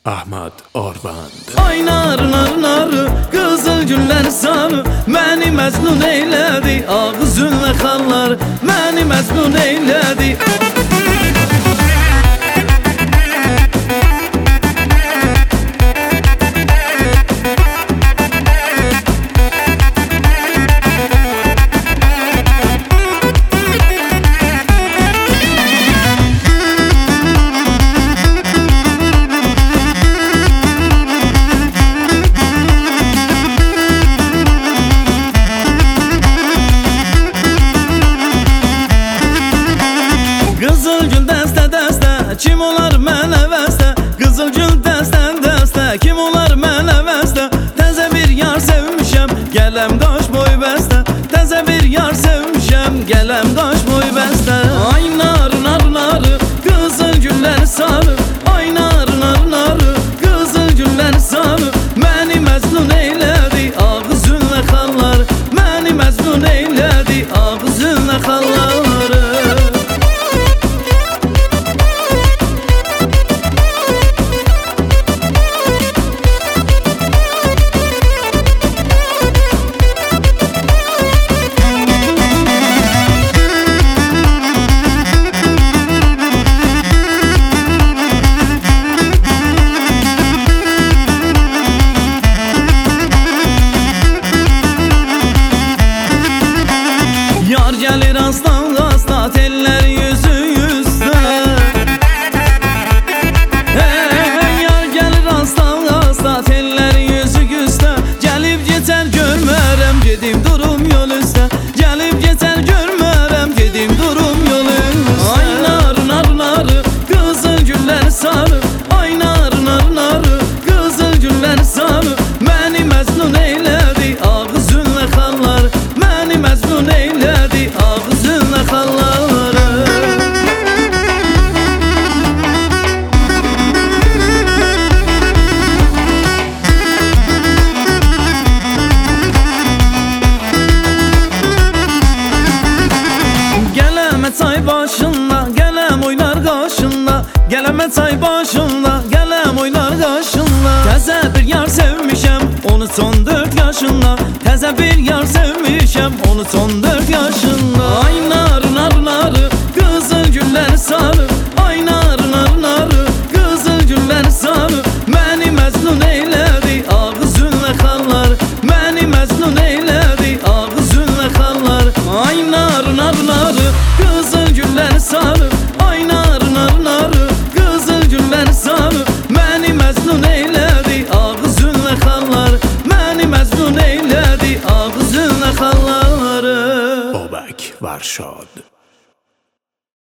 Ahmet Orban. Ay nar nar nar, qızıl güllər sarı, məni məzlun eylədi. Ağzınla xallar məni məzlun eylədi. Qızıl gül dəstə dəstə, kim olar mənə vəstə? Qızıl gül dəstə dəstə, kim olar mənə vəstə? Təzə bir yar sevmişəm, gələm daş boy bəstə. Təzə bir yar sevmişəm, gələm daş boy bəstə. Ay nar nar nar, qızıl güllər sarı. Ay nar nar nar, qızıl güllər sarı, məni məzlun eylədi. Ağzınla xallar məni məzlun eylədi. Ağzınla xalları. Yar gəlir aslan aslan, tellər yüzü yüzdə. Yar gəlir aslan aslan, tellər yüzü yüzdə. Gəlib geçər görmərəm, gedim durum yol üstə. Gəlib geçər görmərəm, gedim durum yol üstə. Ay nar nar nar, qızıl güllər sarı. Ay nar nar nar, qızıl güllər sarı, məni məzlun eylədi. Ağzınla xallar məni məzlun eylədi. Ağzınla xalları. Gələmə çay başında, gələm oynar qaşında. Gələmə çay başında, gələm oynar qaşında. Təzə bir yar sevmişəm, 13-14 yaşında. Təzə bir yar sevmişəm, 13-14 yaşında. Ay nar nar nar, qızıl güllər sarı. Ay nar nar nar, qızıl güllər sarı, məni məzlun eylədi. Ağzınla xallar məni məzlun eylədi. Ağzınla xallar. Ay nar nar nar, qızıl güllər sarı. Ay nar nar nar, qızıl güllər sarı, məni məzlun eylədi. Ağzınla xallar məni məzlun eylədi. Ağzınla xalları. Bobek Varşad.